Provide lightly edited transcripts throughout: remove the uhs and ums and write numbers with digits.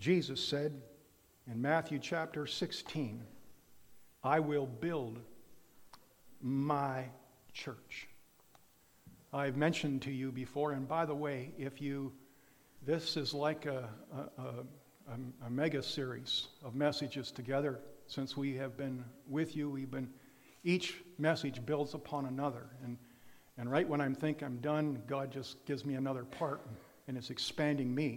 Jesus said in Matthew chapter 16, I will build my church. I've mentioned to you before, and by the way, this is like a mega series of messages together since we have been with you. Each message builds upon another, and right when I think I'm done, God just gives me another part, and it's expanding me.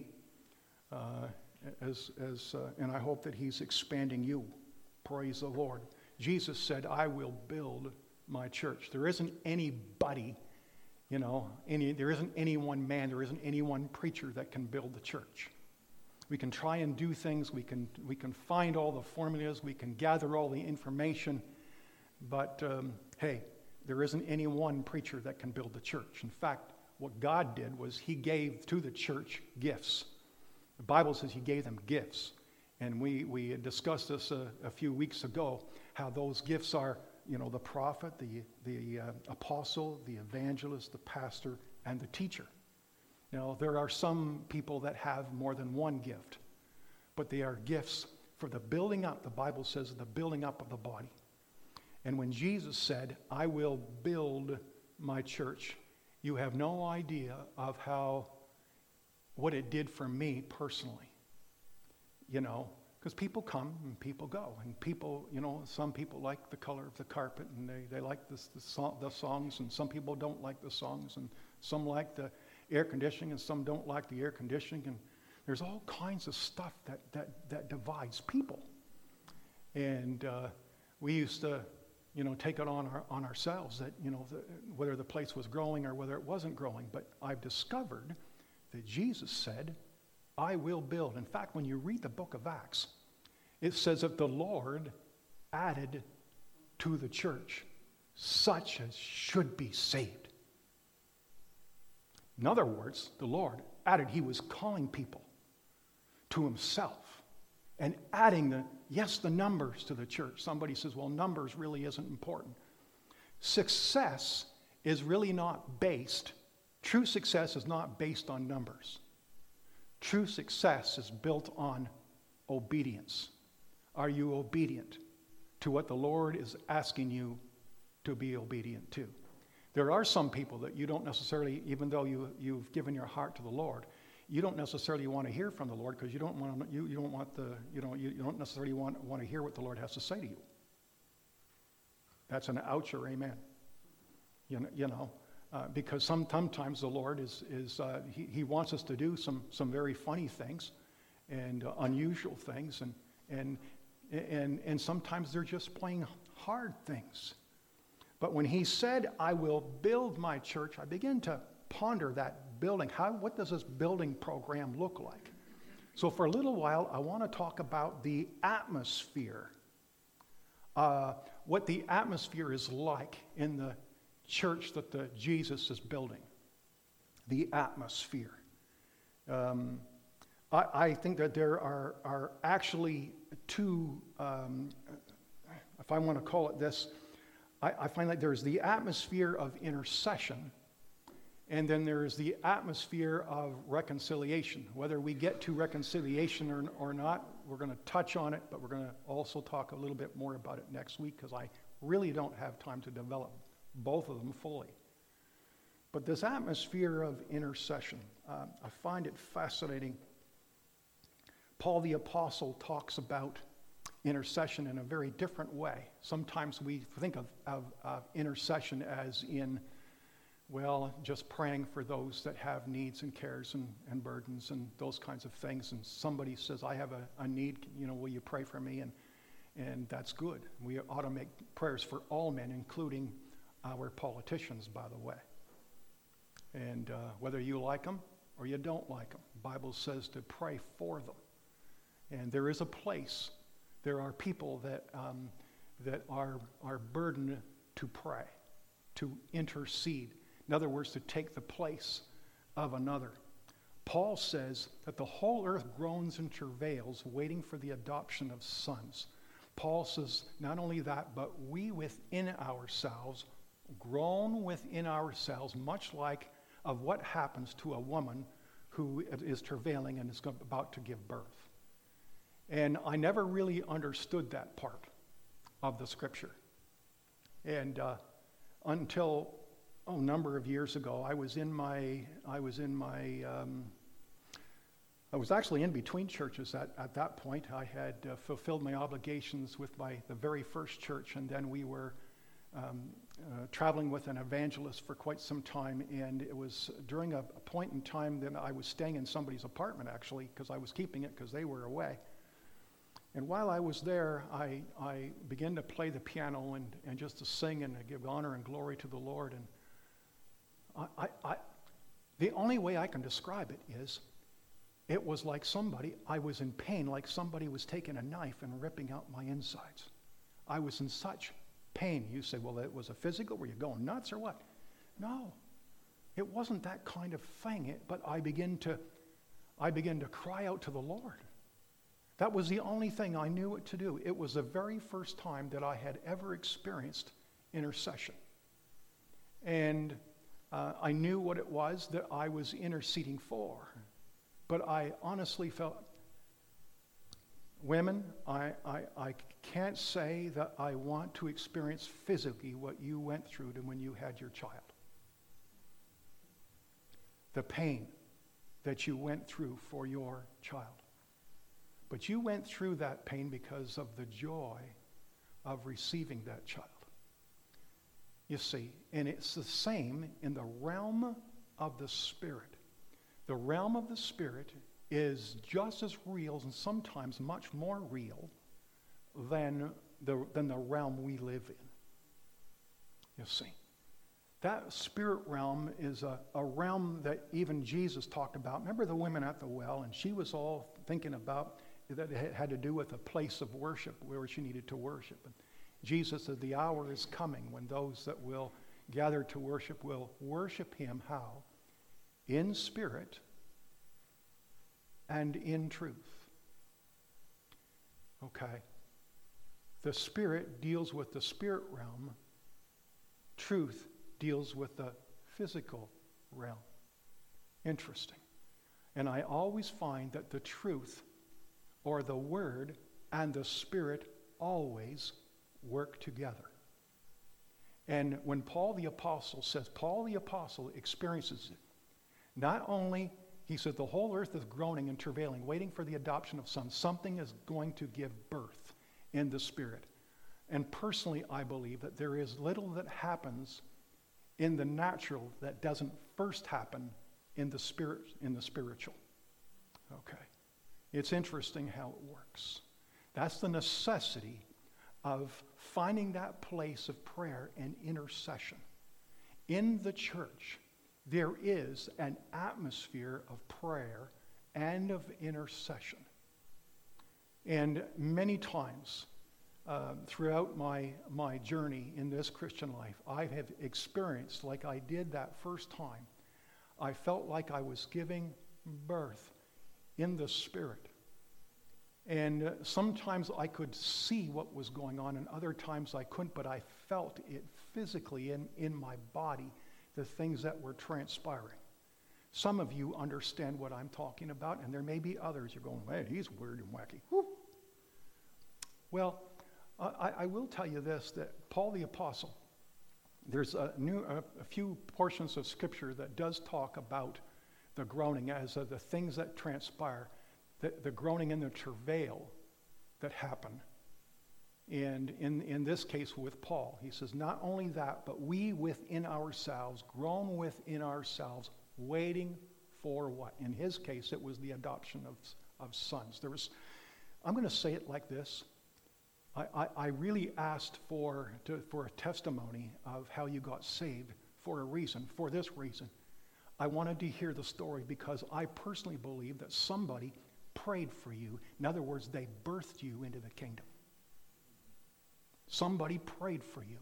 And I hope that He's expanding you. Praise the Lord. Jesus said, I will build my church. There isn't anybody, there isn't any one man, there isn't any one preacher that can build the church. We can try and do things, we can find all the formulas, we can gather all the information, but hey, there isn't any one preacher that can build the church. In fact, what God did was He gave to the church gifts. The Bible says He gave them gifts. And we discussed this a few weeks ago, how those gifts are, the prophet, the apostle, the evangelist, the pastor, and the teacher. There are some people that have more than one gift, but they are gifts for the building up, the Bible says, the building up of the body. And when Jesus said, I will build my church, you have no idea of what it did for me personally. Because people come and people go, and people, some people like the color of the carpet, and they like the songs, and some people don't like the songs, and some like the air conditioning, and some don't like the air conditioning, and there's all kinds of stuff that divides people. And we used to, take it on ourselves that, whether the place was growing or whether it wasn't growing. But I've discovered that Jesus said, I will build. In fact, when you read the book of Acts, it says that the Lord added to the church such as should be saved. In other words, the Lord added, He was calling people to Himself and adding the numbers to the church. Somebody says, well, numbers really isn't important. Success is really not based, true success is not based on numbers. True success is built on obedience. Are you obedient to what the Lord is asking you to be obedient to? There are some people that you don't necessarily, even though you've given your heart to the Lord, you don't necessarily want to hear from the Lord because you don't necessarily want to hear what the Lord has to say to you. That's an ouch or amen. Because sometimes the Lord He wants us to do some very funny things and unusual things, and sometimes they're just plain hard things. But when He said, I will build my church, I begin to ponder that building. What does this building program look like? So for a little while, I want to talk about the atmosphere. What the atmosphere is like in the church that Jesus is building. The atmosphere. I think that there are actually two, if I want to call it this, I find that there's the atmosphere of intercession, and then there's the atmosphere of reconciliation. Whether we get to reconciliation or not, we're going to touch on it, but we're going to also talk a little bit more about it next week, because I really don't have time to develop both of them fully. But this atmosphere of intercession, I find it fascinating. Paul the Apostle talks about intercession in a very different way. Sometimes we think of intercession as in, just praying for those that have needs and cares and burdens and those kinds of things. And somebody says, I have a need, will you pray for me? And that's good. We ought to make prayers for all men, including our politicians, by the way. And whether you like them or you don't like them, the Bible says to pray for them. And there is a place. There are people that are burdened to pray, to intercede. In other words, to take the place of another. Paul says that the whole earth groans and travails, waiting for the adoption of sons. Paul says not only that, but we within ourselves groan within ourselves, much like of what happens to a woman who is travailing and is about to give birth. And I never really understood that part of the scripture. And until a number of years ago, I was actually in between churches at that point. I had fulfilled my obligations with the very first church, and then we were traveling with an evangelist for quite some time, and it was during a point in time that I was staying in somebody's apartment, actually, because I was keeping it because they were away. And while I was there, I began to play the piano and just to sing and to give honor and glory to the Lord. And the only way I can describe it is, it was like I was in pain, like somebody was taking a knife and ripping out my insides. I was in such pain. You say, well, it was a physical? Were you going nuts or what? No, it wasn't that kind of thing. But I began to cry out to the Lord. That was the only thing I knew what to do. It was the very first time that I had ever experienced intercession. And I knew what it was that I was interceding for. But I honestly felt, women, I can't say that I want to experience physically what you went through when you had your child. The pain that you went through for your child. But you went through that pain because of the joy of receiving that child. You see, and it's the same in the realm of the Spirit. The realm of the Spirit is just as real and sometimes much more real than the realm we live in. You see, that spirit realm is a realm that even Jesus talked about. Remember the woman at the well, and she was all thinking about that it had to do with a place of worship where she needed to worship. And Jesus said, the hour is coming when those that will gather to worship will worship him how? In spirit and in truth. Okay. The spirit deals with the spirit realm. Truth deals with the physical realm. Interesting. And I always find that the truth or the word and the spirit always work together. And when Paul the Apostle experiences it, not only, he said, the whole earth is groaning and travailing, waiting for the adoption of sons. Something is going to give birth in the spirit. And personally, I believe that there is little that happens in the natural that doesn't first happen in the spirit, in the spiritual. Okay. It's interesting how it works. That's the necessity of finding that place of prayer and intercession. In the church, there is an atmosphere of prayer and of intercession. And many times throughout my journey in this Christian life, I have experienced, like I did that first time, I felt like I was giving birth in the Spirit. And sometimes I could see what was going on, and other times I couldn't, but I felt it physically in my body, the things that were transpiring. Some of you understand what I'm talking about, and there may be others. You're going, hey, he's weird and wacky. Woo. Well, I will tell you this, that Paul the Apostle, there's a few portions of Scripture that does talk about the groaning as the things that transpire, the groaning and the travail that happen. And in this case with Paul, he says, not only that, but we within ourselves, groan within ourselves, waiting for what? In his case, it was the adoption of sons. I'm going to say it like this. I really asked for a testimony of how you got saved for a reason, for this reason. I wanted to hear the story because I personally believe that somebody prayed for you. In other words, they birthed you into the kingdom. Somebody prayed for you.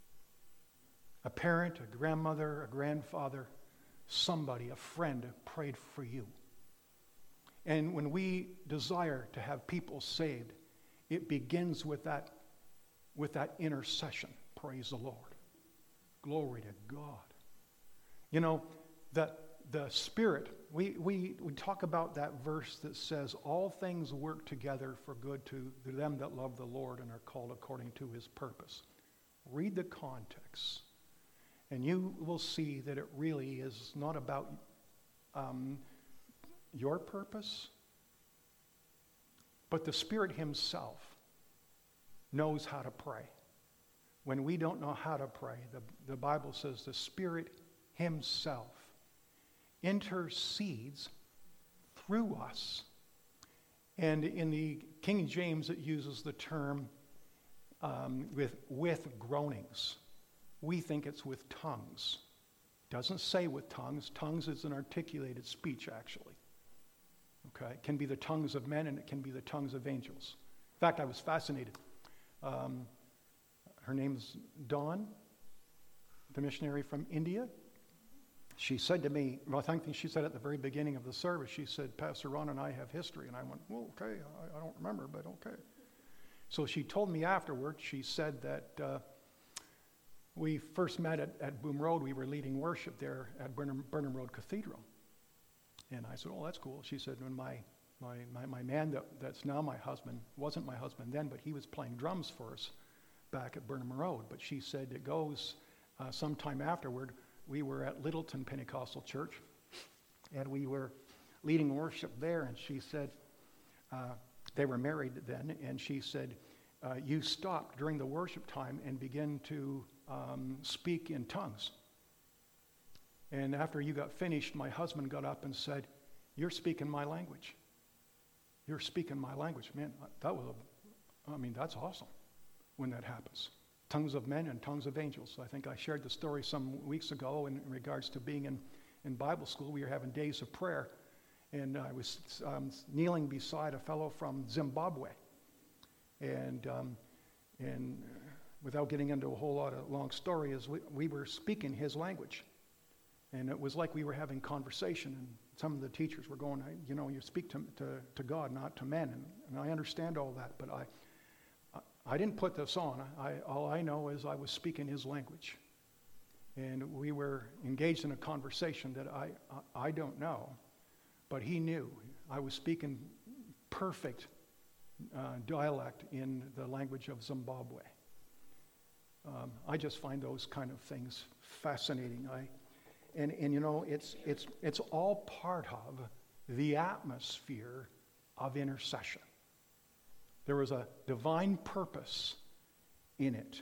A parent, a grandmother, a grandfather, somebody, a friend prayed for you. And when we desire to have people saved, it begins with that intercession. Praise the Lord. Glory to God. You know, that the Spirit, we talk about that verse that says, all things work together for good to them that love the Lord and are called according to his purpose. Read the context, and you will see that it really is not about your purpose, but the Spirit himself knows how to pray. When we don't know how to pray, the Bible says the Spirit himself intercedes through us. And in the King James, it uses the term with groanings. We think it's with tongues. Doesn't say with tongues. Tongues is an articulated speech, actually. Okay? It can be the tongues of men and it can be the tongues of angels. In fact, I was fascinated. Her name's Dawn, the missionary from India. She said to me, well, I think she said at the very beginning of the service, she said, Pastor Ron and I have history. And I went, well, okay, I don't remember, but okay. So she told me afterwards, she said that we first met at Boom Road. We were leading worship there at Burnham Road Cathedral. And I said, oh, that's cool. She said, when my man that's now my husband, wasn't my husband then, but he was playing drums for us back at Burnham Road. But she said it goes sometime afterward, we were at Littleton Pentecostal Church, and we were leading worship there, and she said, they were married then, and she said, you stopped during the worship time and began to speak in tongues. And after you got finished, my husband got up and said, you're speaking my language. You're speaking my language. Man, that's awesome when that happens. Tongues of men and tongues of angels. I think I shared the story some weeks ago in regards to being in Bible school. We were having days of prayer, and I was kneeling beside a fellow from Zimbabwe. And without getting into a whole lot of long stories, we were speaking his language. And it was like we were having conversation, and some of the teachers were going, you speak to God, not to men. And I understand all that, but I didn't put this on. All I know is I was speaking his language. And we were engaged in a conversation that I don't know, but he knew. I was speaking perfect dialect in the language of Zimbabwe. I just find those kind of things fascinating. And it's all part of the atmosphere of intercession. There was a divine purpose in it.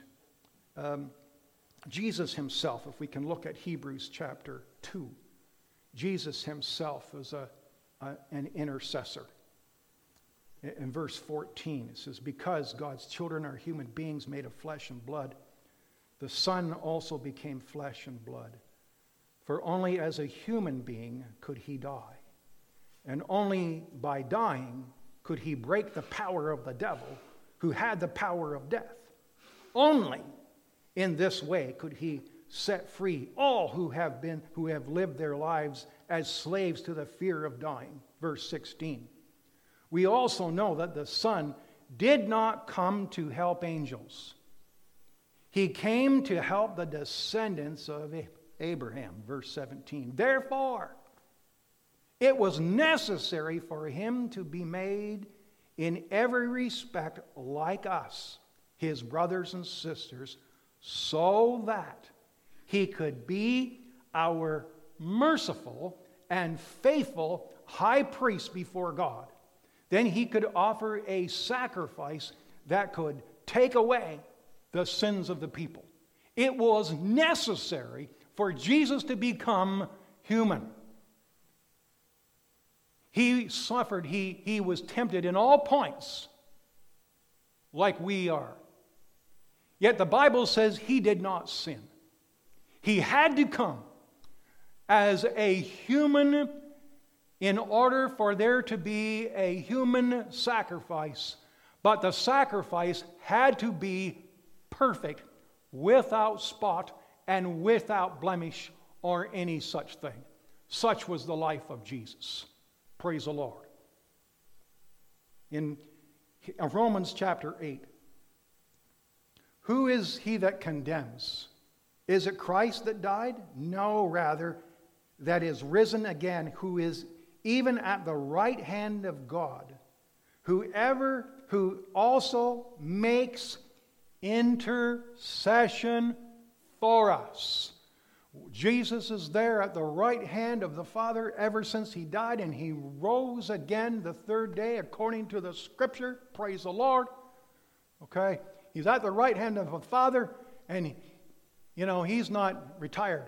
Jesus himself, if we can look at Hebrews chapter 2, Jesus himself was an intercessor. In verse 14, it says, because God's children are human beings made of flesh and blood, the Son also became flesh and blood. For only as a human being could he die, and only by dying could he break the power of the devil, who had the power of death. Only in this way could he set free all who have lived their lives as slaves to the fear of dying. Verse 16. We also know that the Son did not come to help angels. He came to help the descendants of Abraham. Verse 17. Therefore, it was necessary for him to be made in every respect like us, his brothers and sisters, so that he could be our merciful and faithful high priest before God. Then he could offer a sacrifice that could take away the sins of the people. It was necessary for Jesus to become human. He suffered, he was tempted in all points like we are. Yet the Bible says he did not sin. He had to come as a human in order for there to be a human sacrifice. But the sacrifice had to be perfect, without spot and without blemish or any such thing. Such was the life of Jesus. Praise the Lord. In Romans chapter 8, who is he that condemns? Is it Christ that died? No, rather, that is risen again, who is even at the right hand of God, who also makes intercession for us. Jesus is there at the right hand of the Father ever since he died, and he rose again the third day according to the Scripture. Praise the Lord. Okay? He's at the right hand of the Father, and he's not retired.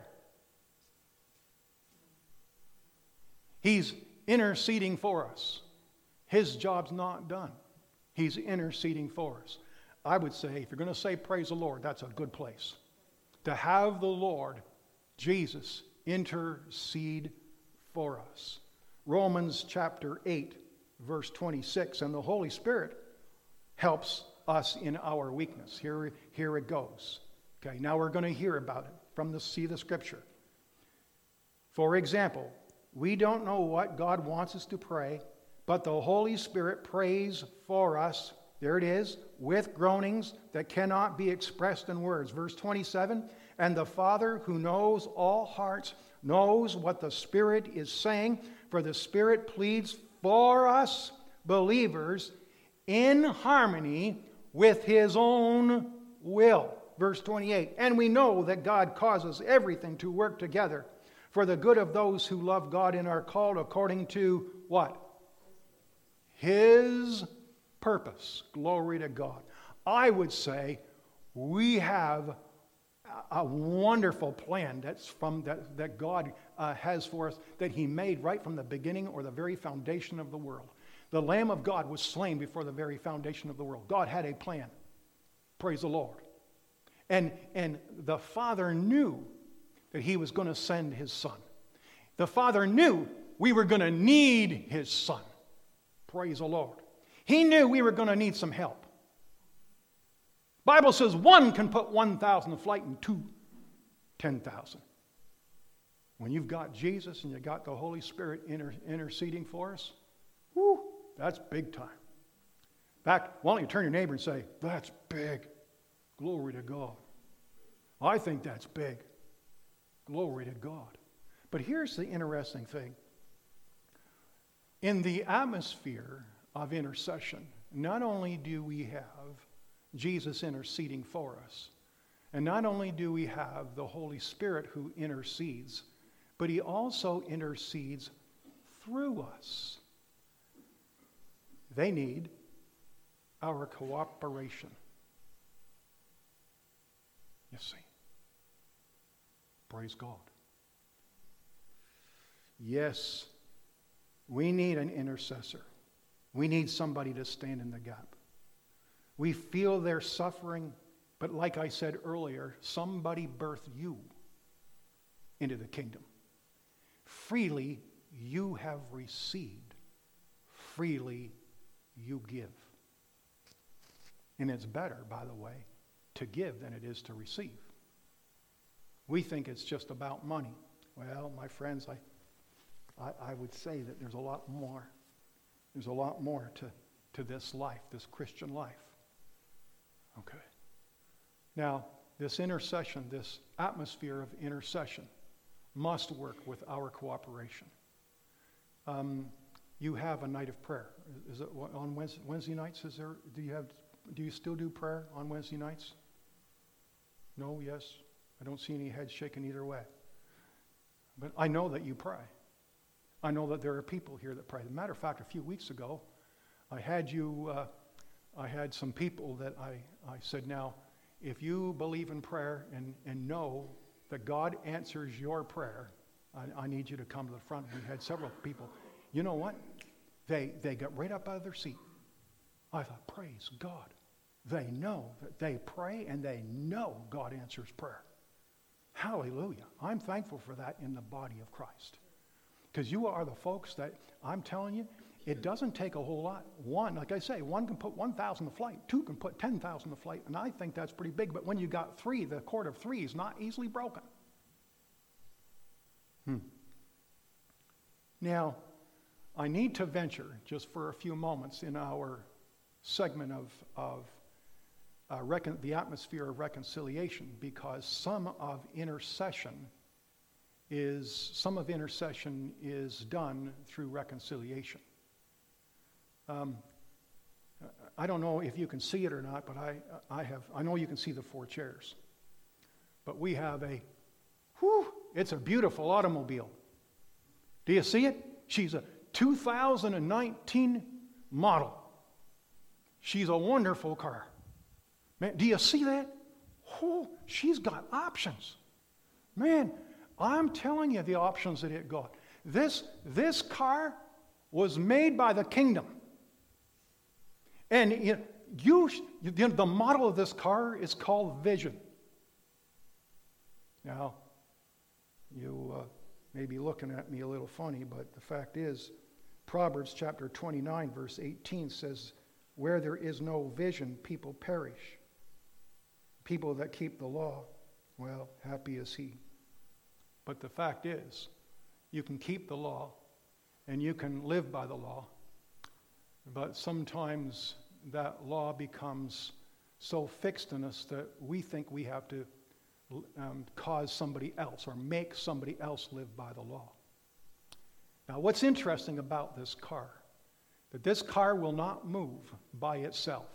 He's interceding for us. His job's not done. He's interceding for us. I would say, if you're going to say praise the Lord, that's a good place. To have the Lord, Jesus, intercede for us. Romans chapter 8, verse 26, and the Holy Spirit helps us in our weakness. Here it goes. Okay, now we're going to hear about it see the Scripture. For example, we don't know what God wants us to pray, but the Holy Spirit prays for us, there it is, with groanings that cannot be expressed in words. Verse 27, and the Father who knows all hearts knows what the Spirit is saying, for the Spirit pleads for us, believers, in harmony with His own will. Verse 28, and we know that God causes everything to work together for the good of those who love God and are called according to what? His purpose. Glory to God. I would say we have a wonderful plan that God has for us, that He made right from the beginning or the very foundation of the world. The Lamb of God was slain before the very foundation of the world. God had a plan. Praise the Lord. And the Father knew that He was going to send His Son. The Father knew we were going to need His Son. Praise the Lord. He knew we were going to need some help. Bible says one can put 1,000 to flight and two 10,000. When you've got Jesus and you got the Holy Spirit interceding for us, whoo, that's big time. In fact, why don't you turn to your neighbor and say, that's big. Glory to God. I think that's big. Glory to God. But here's the interesting thing. In the atmosphere of intercession, not only do we have Jesus interceding for us, and not only do we have the Holy Spirit who intercedes, but He also intercedes through us. They need our cooperation. You see. Praise God. Yes, we need an intercessor. We need somebody to stand in the gap. We feel their suffering, but like I said earlier, somebody birthed you into the kingdom. Freely you have received. Freely you give. And it's better, by the way, to give than it is to receive. We think it's just about money. Well, my friends, I would say that there's a lot more. There's a lot more to this life, this Christian life. Okay. Now, this intercession, this atmosphere of intercession must work with our cooperation. You have a night of prayer. Is it on Wednesday nights? Do you still do prayer on Wednesday nights? No, yes. I don't see any heads shaking either way. But I know that you pray. I know that there are people here that pray. As a matter of fact, a few weeks ago, I had some people that I said, now, if you believe in prayer and know that God answers your prayer, I need you to come to the front. We had several people. You know what? They got right up out of their seat. I thought, praise God. They know that they pray and they know God answers prayer. Hallelujah. I'm thankful for that in the body of Christ. Because you are the folks that, I'm telling you, it doesn't take a whole lot. One, like I say, one can put 1,000 to flight. Two can put 10,000 to flight. And I think that's pretty big. But when you got three, the cord of three is not easily broken. Now, I need to venture just for a few moments in our segment of the atmosphere of reconciliation, because some of intercession is some of intercession is done through reconciliation. I don't know if you can see it or not, but I know you can see the 4 chairs. But we have it's a beautiful automobile. Do you see it? She's a 2019 model. She's a wonderful car. Man, do you see that? Oh, she's got options. Man, I'm telling you the options that it got. This car was made by the kingdom. And the model of this car is called Vision. Now, you may be looking at me a little funny, but the fact is, Proverbs chapter 29, verse 18 says, where there is no vision, people perish. People that keep the law, well, happy is he. But the fact is, you can keep the law and you can live by the law, but sometimes that law becomes so fixed in us that we think we have to cause somebody else or make somebody else live by the law. Now, what's interesting about this car, that this car will not move by itself.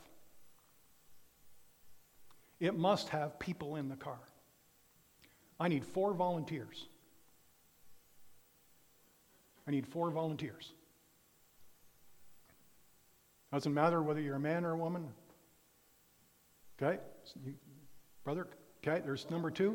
It must have people in the car. I need 4 volunteers. I need 4 volunteers. Doesn't matter whether you're a man or a woman. Okay? Brother? Okay, there's number 2.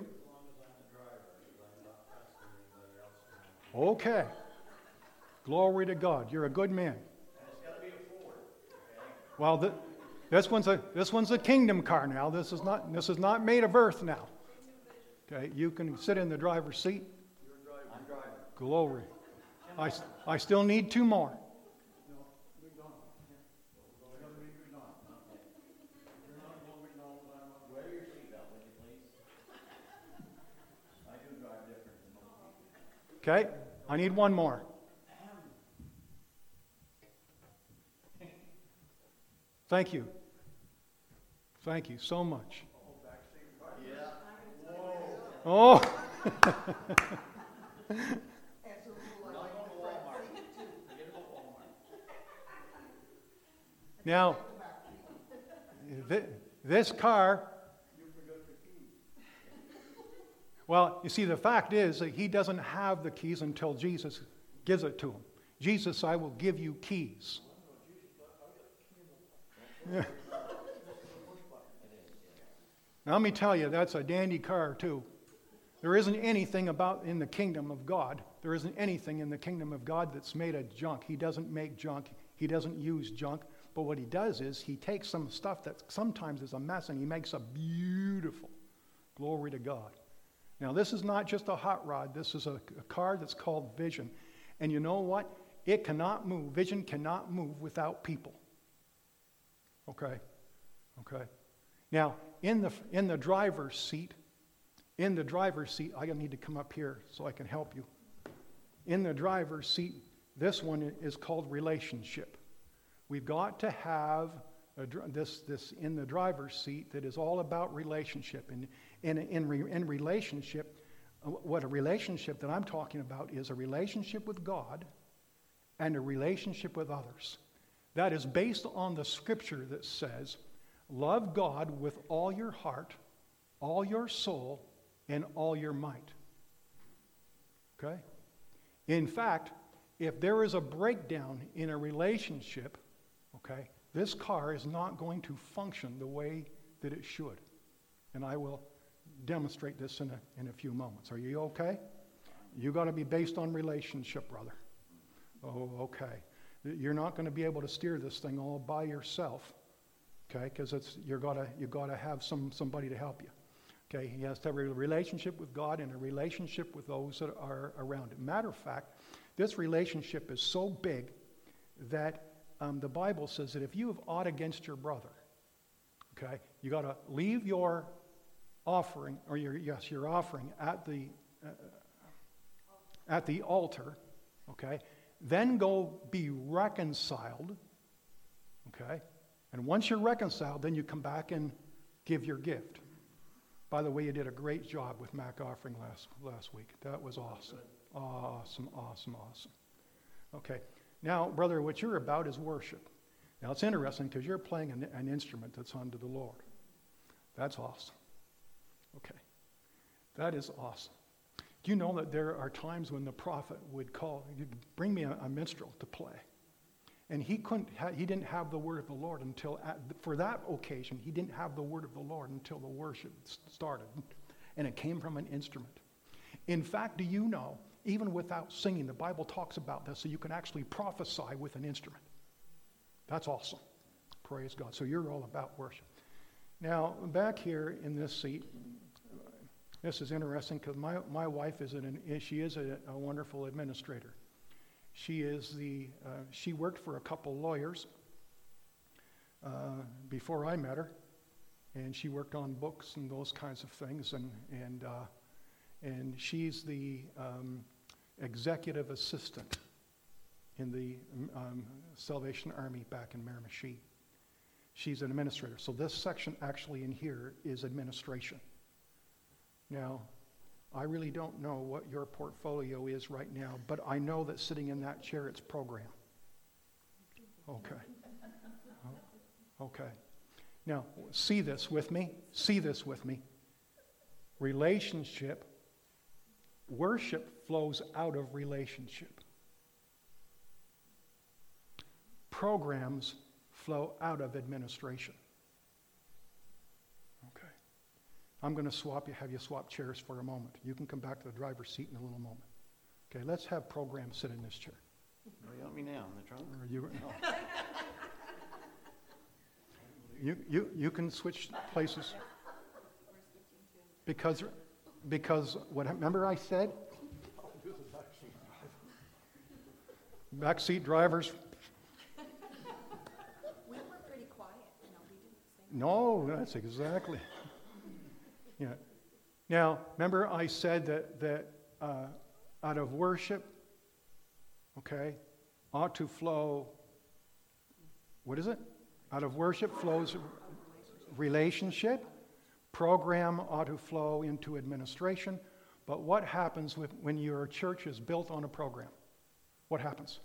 Okay. Glory to God. You're a good man. And it's got to be a Ford. Okay? Well, this one's a kingdom car now. This is not made of earth now. Okay, you can sit in the driver's seat. I'm driving. Glory. I still need 2 more. Wear your seatbelt, would you please? I do drive different than most people. Okay, I need 1 more. Thank you. Thank you so much. Yeah. Oh. Now, this car, well, you see, the fact is that he doesn't have the keys until Jesus gives it to him. Jesus, I will give you keys. Yeah. Now, let me tell you, that's a dandy car, too. There isn't anything in the kingdom of God. There isn't anything in the kingdom of God that's made of junk. He doesn't make junk. He doesn't use junk. But what he does is he takes some stuff that sometimes is a mess and he makes a beautiful. Glory to God. Now, this is not just a hot rod. This is a car that's called Vision. And you know what? It cannot move. Vision cannot move without people. Okay? Now, in the driver's seat, I need to come up here so I can help you. In the driver's seat, this one is called relationship. We've got to have this in the driver's seat that is all about relationship. And in relationship, what a relationship that I'm talking about is a relationship with God and a relationship with others. That is based on the scripture that says, love God with all your heart, all your soul, and all your might. Okay? In fact, if there is a breakdown in a relationship, okay, this car is not going to function the way that it should. And I will demonstrate this in a few moments. Are you okay? You got to be based on relationship, brother. Oh, okay. You're not going to be able to steer this thing all by yourself, okay? Because you got to have somebody to help you. Okay, he has to have a relationship with God and a relationship with those that are around him. Matter of fact, this relationship is so big that the Bible says that if you have aught against your brother, okay, you got to leave your offering or your offering at the altar, okay. Then go be reconciled, okay. And once you're reconciled, then you come back and give your gift. By the way, you did a great job with Mac offering last week. That was awesome. Awesome, awesome, awesome. Okay. Now, brother, what you're about is worship. Now, it's interesting because you're playing an instrument that's unto the Lord. That's awesome. Okay. That is awesome. Do you know that there are times when the prophet would call, bring me a minstrel to play? And he didn't have the word of the Lord until, for that occasion, he didn't have the word of the Lord until the worship started. And it came from an instrument. In fact, do you know, even without singing, the Bible talks about this, so you can actually prophesy with an instrument. That's awesome. Praise God. So you're all about worship. Now, back here in this seat, this is interesting because my wife is a wonderful administrator. She worked for a couple lawyers before I met her, and she worked on books and those kinds of things, and she's the executive assistant in the Salvation Army back in Miramichi. She's an administrator. So this section actually in here is administration. Now, I really don't know what your portfolio is right now, but I know that sitting in that chair, it's program. Okay. Okay. Now, see this with me. See this with me. Relationship, worship flows out of relationship. Programs flow out of administration. Okay. I'm going to have you swap chairs for a moment. You can come back to the driver's seat in a little moment. Okay, let's have programs sit in this chair. You want me now in the trunk? You can switch places. Because what, remember I said? Backseat drivers. We were pretty quiet. We didn't say. No, that's exactly. Yeah. Now, remember I said that out of worship, okay, ought to flow, what is it? Out of worship flows relationship. Program ought to flow into administration. But what happens when your church is built on a program? What happens?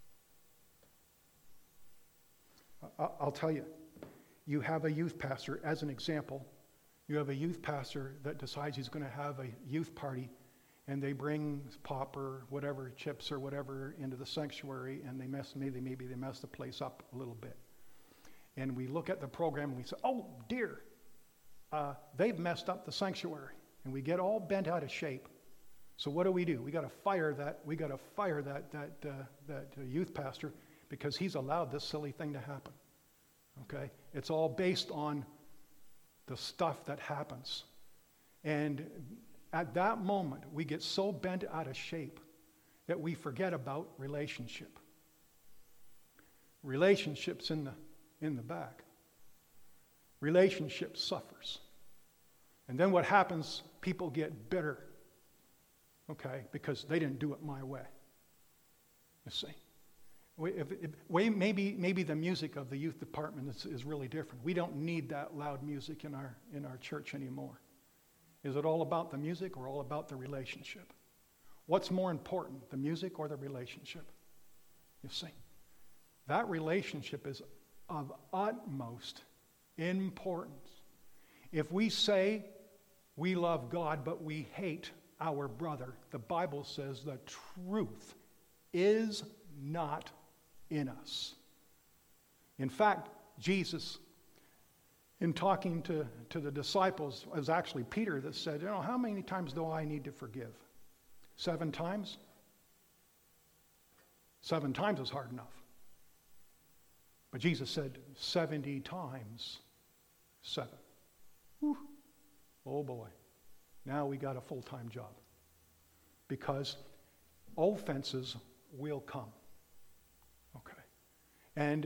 I'll tell you. You have a youth pastor, as an example. You have a youth pastor that decides he's going to have a youth party, and they bring pop or whatever, chips or whatever into the sanctuary, and maybe they mess the place up a little bit. And we look at the program and we say, oh dear, they've messed up the sanctuary. And we get all bent out of shape. So what do? We got to fire that. We got to fire that youth pastor because he's allowed this silly thing to happen. Okay? It's all based on the stuff that happens. And at that moment, we get so bent out of shape that we forget about relationship. Relationships in the back. Relationship suffers. And then what happens, people get bitter, okay, because they didn't do it my way. You see. Maybe the music of the youth department is really different. We don't need that loud music in our church anymore. Is it all about the music or all about the relationship? What's more important, the music or the relationship? You see. That relationship is of utmost importance. If we say we love God, but we hate our brother, the Bible says the truth is not in us. In fact, Jesus, in talking to the disciples, it was actually Peter that said, how many times do I need to forgive? 7 times? 7 times is hard enough. But Jesus said 70 times 7. Whew. Oh boy. Now we got a full-time job. Because offenses will come. Okay. And,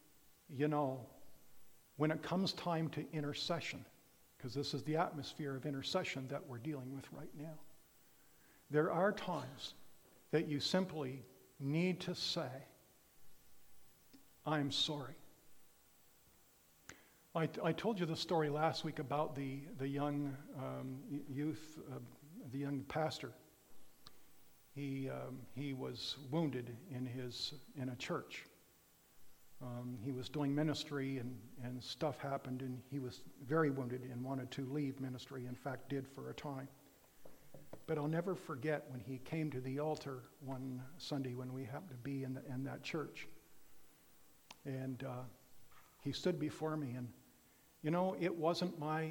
when it comes time to intercession, because this is the atmosphere of intercession that we're dealing with right now, there are times that you simply need to say, I'm sorry. I told you the story last week about the young youth, the young pastor. He was wounded in a church. He was doing ministry and stuff happened, and he was very wounded and wanted to leave ministry. In fact, did for a time. But I'll never forget when he came to the altar one Sunday when we happened to be in that church. And he stood before me, and it wasn't my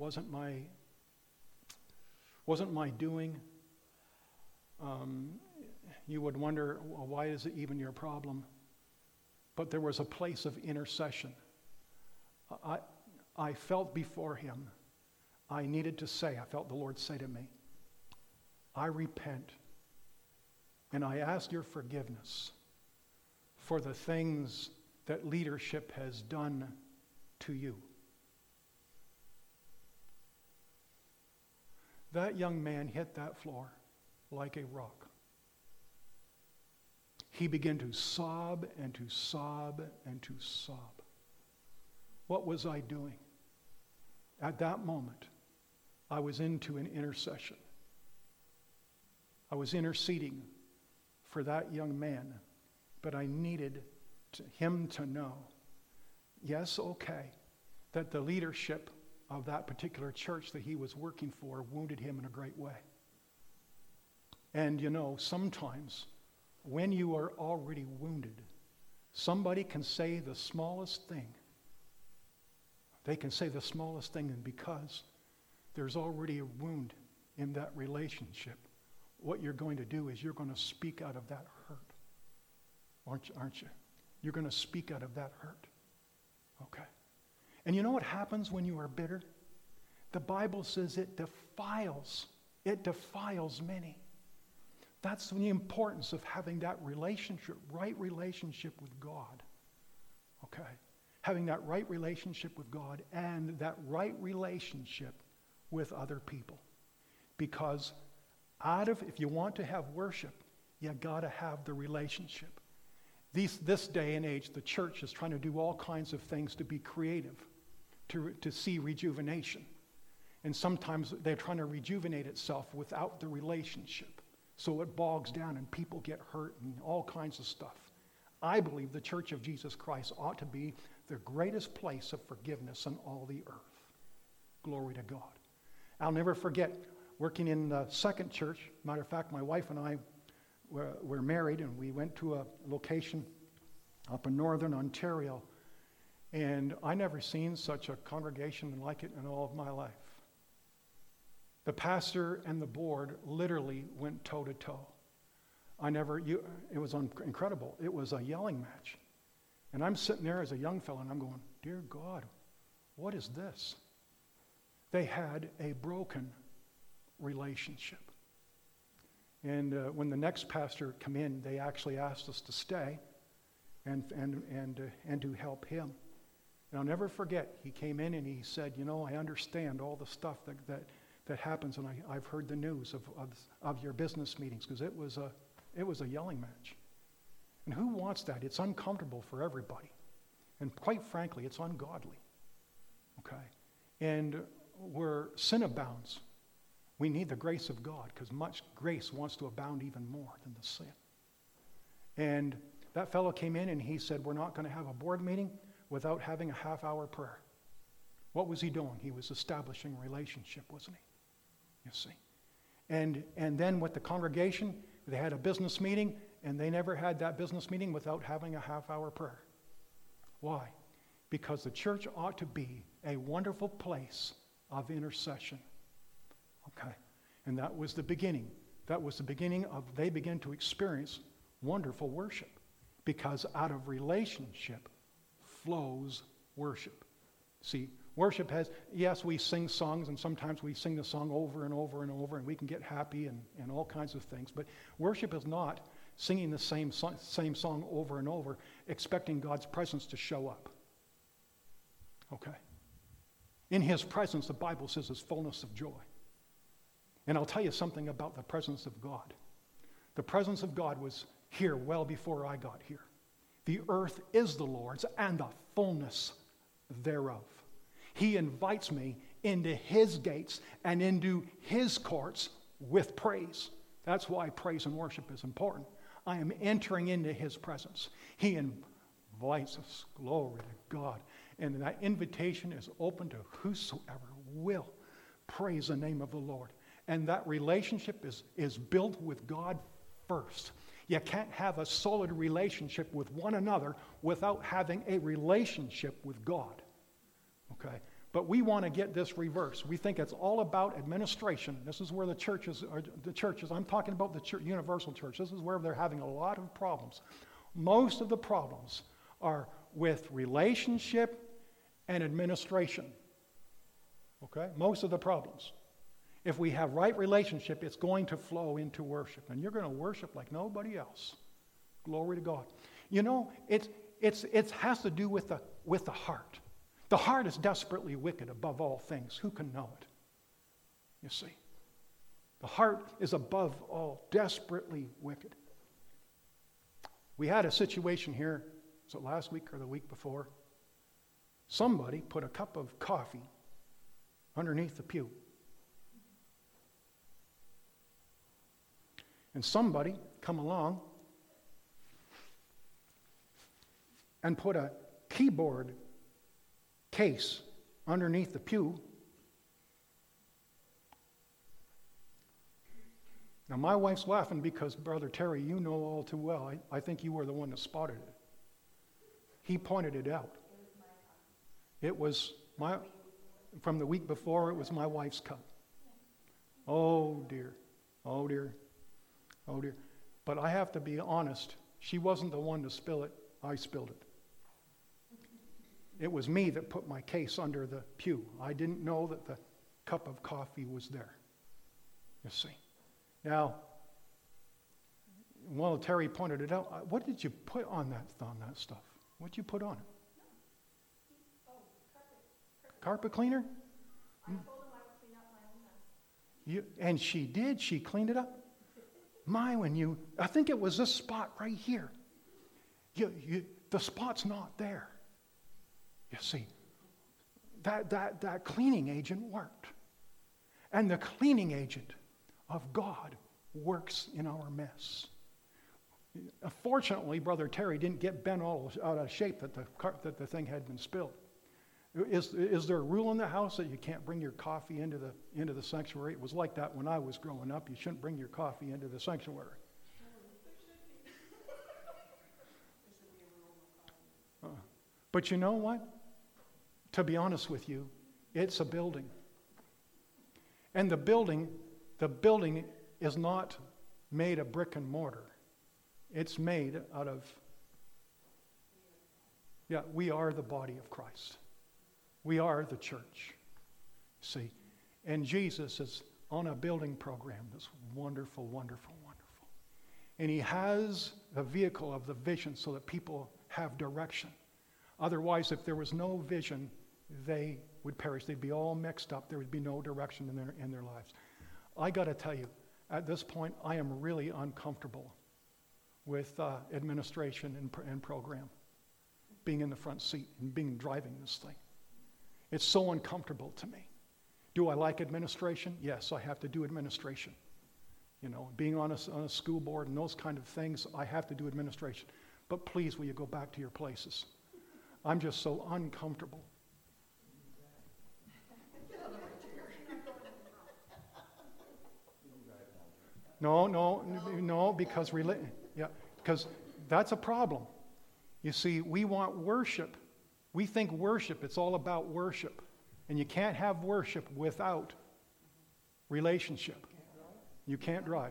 doing. You would wonder, well, why is it even your problem? But there was a place of intercession. I felt before him, I felt the Lord say to me, I repent, and I ask your forgiveness for the things that leadership has done to you. That young man hit that floor like a rock. He began to sob and to sob and to sob. What was I doing? At that moment, I was into an intercession. I was interceding for that young man, but I needed him to know, yes, okay, that the leadership of that particular church that he was working for wounded him in a great way. And sometimes when you are already wounded, somebody can say the smallest thing. They can say the smallest thing, and because there's already a wound in that relationship, what you're going to do is you're going to speak out of that hurt. Aren't you? You're going to speak out of that hurt. Okay. And you know what happens when you are bitter? The Bible says it defiles many. That's the importance of having that relationship, right relationship with God. Okay? Having that right relationship with God and that right relationship with other people. Because if you want to have worship, you got to have the relationship. This day and age, the church is trying to do all kinds of things to be creative, to see rejuvenation. And sometimes they're trying to rejuvenate itself without the relationship. So it bogs down and people get hurt and all kinds of stuff. I believe the Church of Jesus Christ ought to be the greatest place of forgiveness on all the earth. Glory to God. I'll never forget working in the second church. Matter of fact, my wife and I were married, and we went to a location up in northern Ontario, and I never seen such a congregation like it in all of my life. The pastor and the board literally went toe to toe. It was incredible. It was a yelling match. And I'm sitting there as a young fellow, and I'm going, dear God, what is this? They had a broken relationship. And when the next pastor came in, they actually asked us to stay and to help him. And I'll never forget, he came in and he said, I understand all the stuff that happens, and I've heard the news of your business meetings, because it was a yelling match. And who wants that? It's uncomfortable for everybody. And quite frankly, it's ungodly. Okay? And where sin abounds, we need the grace of God, because much grace wants to abound even more than the sin. And that fellow came in and he said, we're not going to have a board meeting without having a half-hour prayer. What was he doing? He was establishing a relationship, wasn't he? You see. And then with the congregation, they had a business meeting, and they never had that business meeting without having a half-hour prayer. Why? Because the church ought to be a wonderful place of intercession. Okay? And that was the beginning. That was the beginning of, they began to experience wonderful worship. Because out of relationship flows worship. See, worship has, yes, we sing songs, and sometimes we sing the song over and over and over, and we can get happy and all kinds of things. But worship is not singing the same song over and over, expecting God's presence to show up. Okay? In his presence, the Bible says, is fullness of joy. And I'll tell you something about the presence of God. The presence of God was here well before I got here. The earth is the Lord's and the fullness thereof. He invites me into his gates and into his courts with praise. That's why praise and worship is important. I am entering into his presence. He invites us. Glory to God. And that invitation is open to whosoever will praise the name of the Lord. And that relationship is built with God first. You can't have a solid relationship with one another without having a relationship with God. Okay? But we want to get this reversed. We think it's all about administration. This is where the churches, I'm talking about the church, universal church, this is where they're having a lot of problems. Most of the problems are with relationship and administration. Okay? Most of the problems. If we have right relationship, it's going to flow into worship. And you're going to worship like nobody else. Glory to God. You know, it has to do with the heart. The heart is desperately wicked above all things. Who can know it? You see. The heart is above all desperately wicked. We had a situation here, was it last week or the week before? Somebody put a cup of coffee underneath the pew. And somebody come along and put a keyboard case underneath the pew. Now my wife's laughing because, Brother Terry, you know all too well. I think you were the one that spotted it. He pointed it out. It was from the week before, it was my wife's cup. Oh dear, oh dear. Oh dear. But I have to be honest, she wasn't the one to spill it, I spilled it. It was me that put my case under the pew. I didn't know that the cup of coffee was there. You see. Now, well, Terry pointed it out. What did you put on that stuff? What did you put on it? Carpet cleaner? I told him I would clean up my own mess. And she did. She cleaned it up. I think it was this spot right here. The spot's not there. You see, that cleaning agent worked. And the cleaning agent of God works in our mess. Fortunately, Brother Terry didn't get bent all out of shape that the thing had been spilled. Is there a rule in the house that you can't bring your coffee into the sanctuary? It was like that when I was growing up. You shouldn't bring your coffee into the sanctuary. But you know what? To be honest with you, it's a building. And the building is not made of brick and mortar. It's made out of, we are the body of Christ. We are the church. See, and Jesus is on a building program that's wonderful, wonderful, wonderful. And he has a vehicle of the vision so that people have direction. Otherwise, if there was no vision, they would perish. They'd be all mixed up. There would be no direction in their lives. I got to tell you, at this point, I am really uncomfortable with administration and program, being in the front seat and driving this thing. It's so uncomfortable to me. Do I like administration? Yes, I have to do administration. You know, being on a school board and those kind of things, I have to do administration. But please, will you go back to your places? I'm just so uncomfortable. No, because that's a problem. You see, we want worship. We think worship, it's all about worship. And you can't have worship without relationship. You can't drive.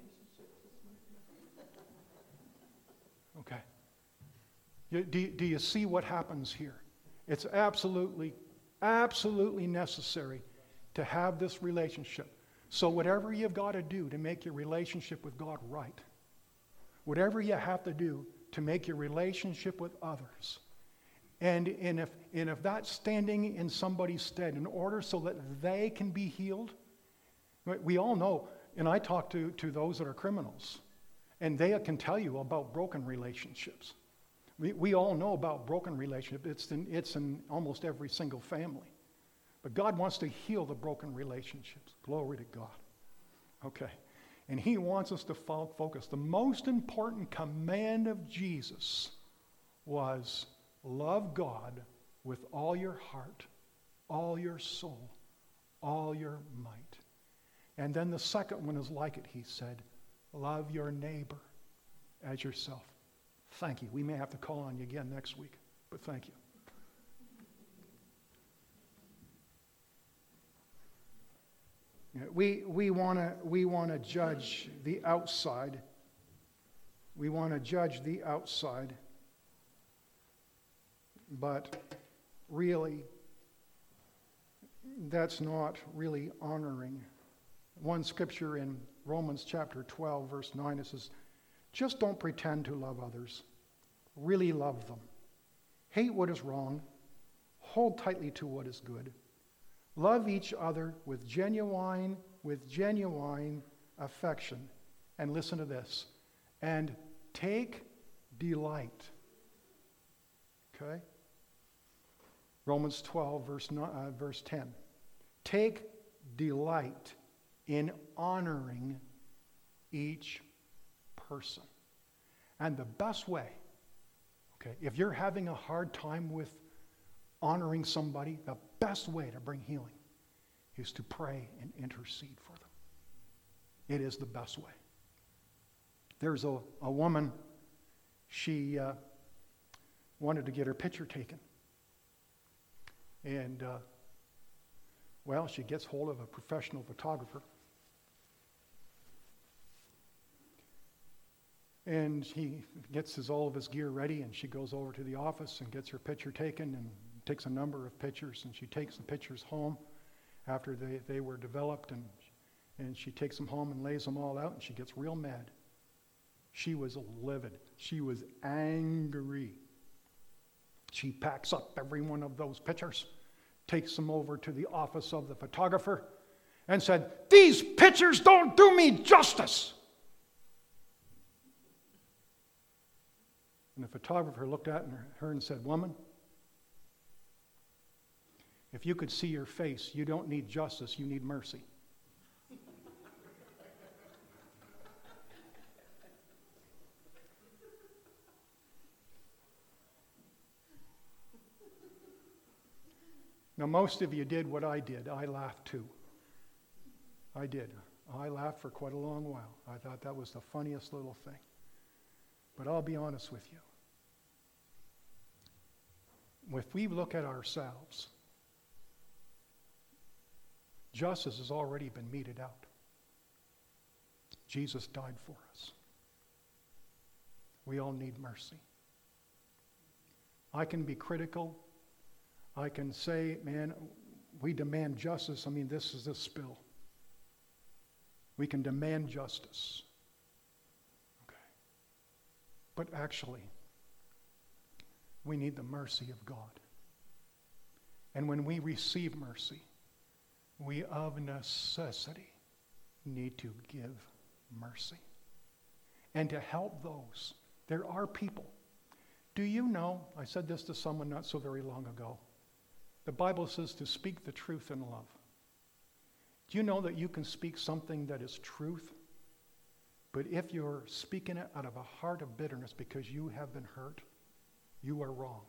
Okay. Do you see what happens here? It's absolutely necessary to have this relationship. So whatever you've got to do to make your relationship with God right, whatever you have to do to make your relationship with others, and if that's standing in somebody's stead in order so that they can be healed, we all know, and I talk to those that are criminals, and they can tell you about broken relationships. We all know about broken relationships. It's in almost every single family. But God wants to heal the broken relationships. Glory to God. Okay. And he wants us to focus. The most important command of Jesus was love God with all your heart, all your soul, all your might. And then the second one is like it, he said, love your neighbor as yourself. Thank you. We may have to call on you again next week, but thank you. We want to judge the outside. We want to judge the outside. But really, that's not really honoring. One scripture in Romans chapter 12, verse 9, it says, just don't pretend to love others. Really love them. Hate what is wrong. Hold tightly to what is good. Love each other with genuine affection. And listen to this. And take delight. Okay? Romans 12, verse 10. Take delight in honoring each person. And the best way, okay, if you're having a hard time with honoring somebody, the best way to bring healing is to pray and intercede for them. It is the best way. There's a woman, she wanted to get her picture taken. And, she gets hold of a professional photographer. And he gets all of his gear ready, and she goes over to the office and gets her picture taken and takes a number of pictures, and she takes the pictures home after they were developed, and she takes them home and lays them all out, and she gets real mad. She was livid. She was angry. She packs up every one of those pictures, takes them over to the office of the photographer, and said, "These pictures don't do me justice." And the photographer looked at her and said, "Woman, if you could see your face, you don't need justice, you need mercy." Now, most of you did what I did. I laughed too. I did. I laughed for quite a long while. I thought that was the funniest little thing. But I'll be honest with you. If we look at ourselves, justice has already been meted out. Jesus died for us. We all need mercy. I can be critical. I can say, man, we demand justice. I mean, this is the spill. We can demand justice. Okay. But actually, we need the mercy of God. And when we receive mercy, we of necessity need to give mercy. And to help those. There are people. Do you know, I said this to someone not so very long ago, the Bible says to speak the truth in love. Do you know that you can speak something that is truth, but if you're speaking it out of a heart of bitterness because you have been hurt, you are wrong.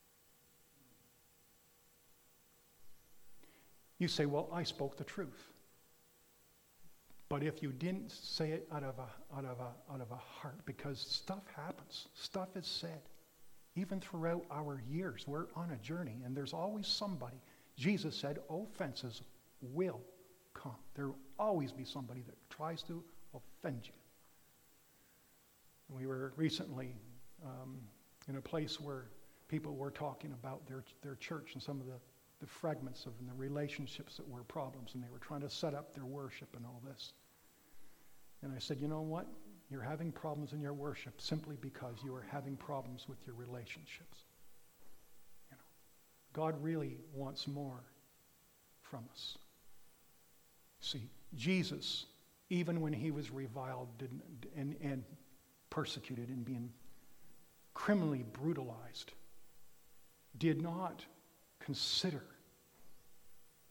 You say, well, I spoke the truth. But if you didn't say it out of a heart, because stuff happens, stuff is said. Even throughout our years, we're on a journey, and there's always somebody. Jesus said, offenses will come. There will always be somebody that tries to offend you. We were recently in a place where people were talking about their church and some of the fragments of and the relationships that were problems, and they were trying to set up their worship and all this. And I said, you know what? You're having problems in your worship simply because you are having problems with your relationships. You know, God really wants more from us. See, Jesus, even when he was reviled and persecuted and being criminally brutalized, did not consider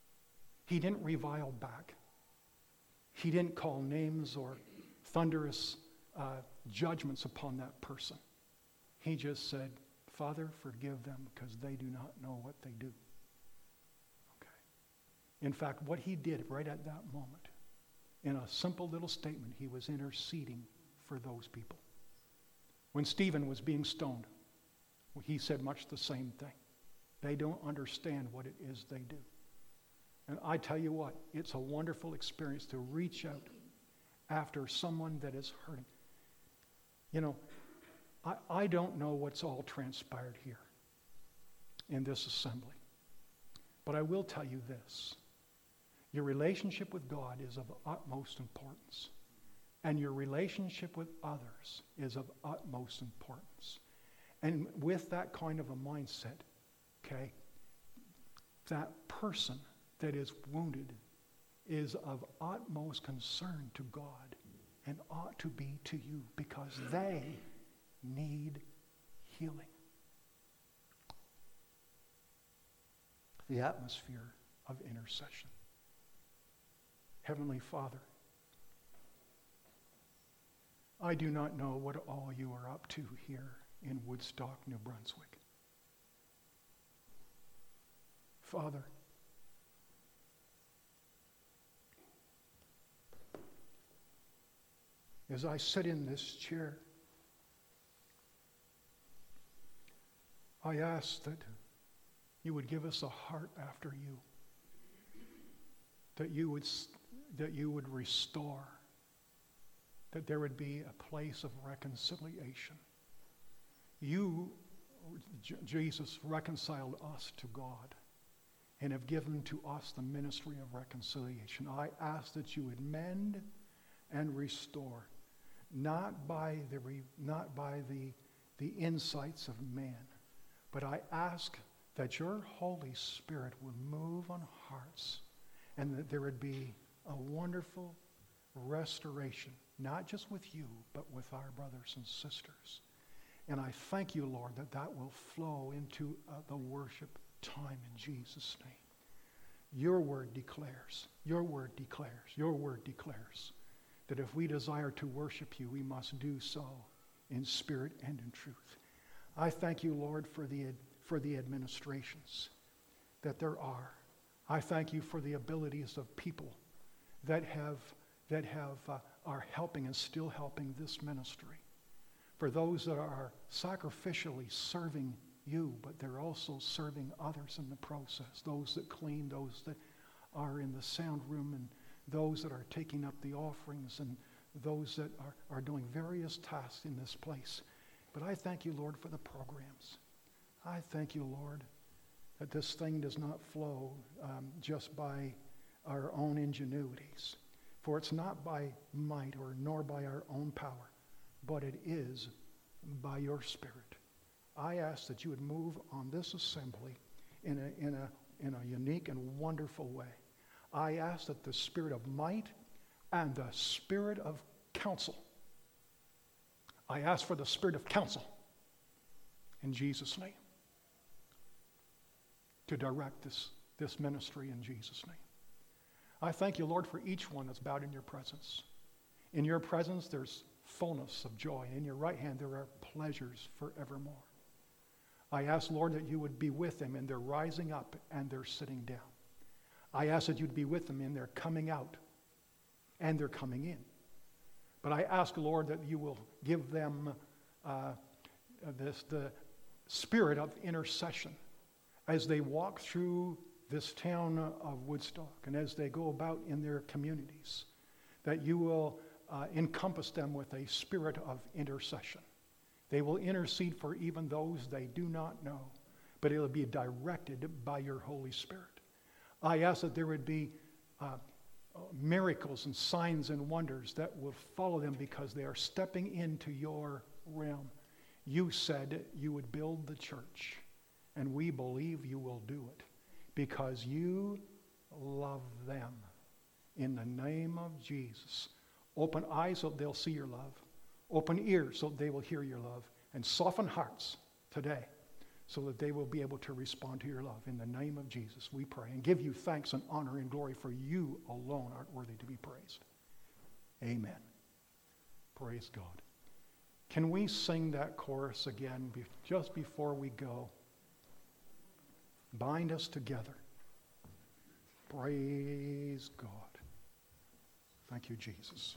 He didn't revile back. He didn't call names or thunderous judgments upon that person. He just said, Father, forgive them because they do not know what they do. Okay. In fact, what he did right at that moment, in a simple little statement, he was interceding for those people. When Stephen was being stoned, he said much the same thing. They don't understand what it is they do. And I tell you what, it's a wonderful experience to reach out after someone that is hurting. You know, I don't know what's all transpired here in this assembly. But I will tell you this. Your relationship with God is of utmost importance. And your relationship with others is of utmost importance. And with that kind of a mindset, okay, that person that is wounded is of utmost concern to God and ought to be to you because they need healing. The atmosphere of intercession. Heavenly Father, I do not know what all you are up to here in Woodstock, New Brunswick. Father, as I sit in this chair, I ask that you would give us a heart after you, that you would restore, that there would be a place of reconciliation. You, Jesus, reconciled us to God and have given to us the ministry of reconciliation. I ask that you would mend and restore, not by the insights of man, but I ask that your Holy Spirit would move on hearts and that there would be a wonderful restoration, not just with you, but with our brothers and sisters. And I thank you, Lord, that that will flow into the worship time in Jesus' name. Your word declares that if we desire to worship you, we must do so in spirit and in truth. I thank you, Lord, for the administrations that there are. I thank you for the abilities of people that are helping and still helping this ministry. For those that are sacrificially serving you, but they're also serving others in the process. Those that clean, those that are in the sound room, and those that are taking up the offerings, and those that are doing various tasks in this place. But I thank you, Lord, for the programs. I thank you, Lord, that this thing does not flow just by our own ingenuities. For it's not by might or nor by our own power, but it is by your Spirit. I ask that you would move on this assembly in a unique and wonderful way. I ask that the spirit of might and the spirit of counsel, I ask for the spirit of counsel in Jesus' name to direct this ministry in Jesus' name. I thank you, Lord, for each one that's bowed in your presence. In your presence, there's fullness of joy. In your right hand, there are pleasures forevermore. I ask, Lord, that you would be with them in their rising up and their sitting down. I ask that you'd be with them in their coming out and their coming in. But I ask, Lord, that you will give them the spirit of intercession as they walk through this town of Woodstock and as they go about in their communities, that you will encompass them with a spirit of intercession. They will intercede for even those they do not know, but it will be directed by your Holy Spirit. I ask that there would be miracles and signs and wonders that will follow them because they are stepping into your realm. You said you would build the church, and we believe you will do it because you love them. In the name of Jesus, open eyes so they'll see your love. Open ears so they will hear your love. And soften hearts today so that they will be able to respond to your love. In the name of Jesus, we pray and give you thanks and honor and glory, for you alone art worthy to be praised. Amen. Praise God. Can we sing that chorus again just before we go? Bind us together. Praise God. Thank you, Jesus.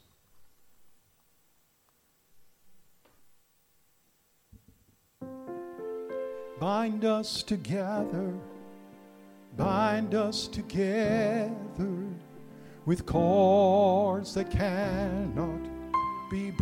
Bind us together, bind us together with cords that cannot be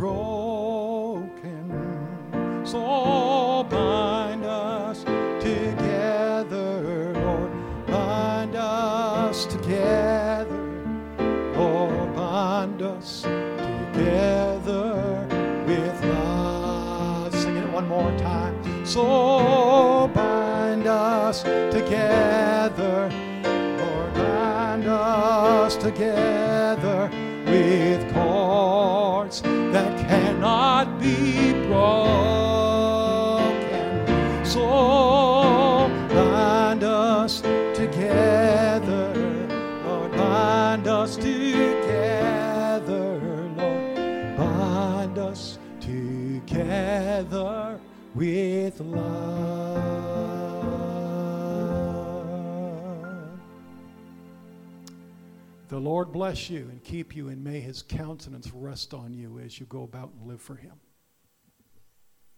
broken. So bind us together, Lord, bind us together, Lord, bind us together with love. Sing it one more time. So bind us together, Lord, bind us together with cords that cannot be broken. So bind us together, Lord, bind us together, Lord, bind us together with love. The Lord bless you and keep you, and may his countenance rest on you as you go about and live for him.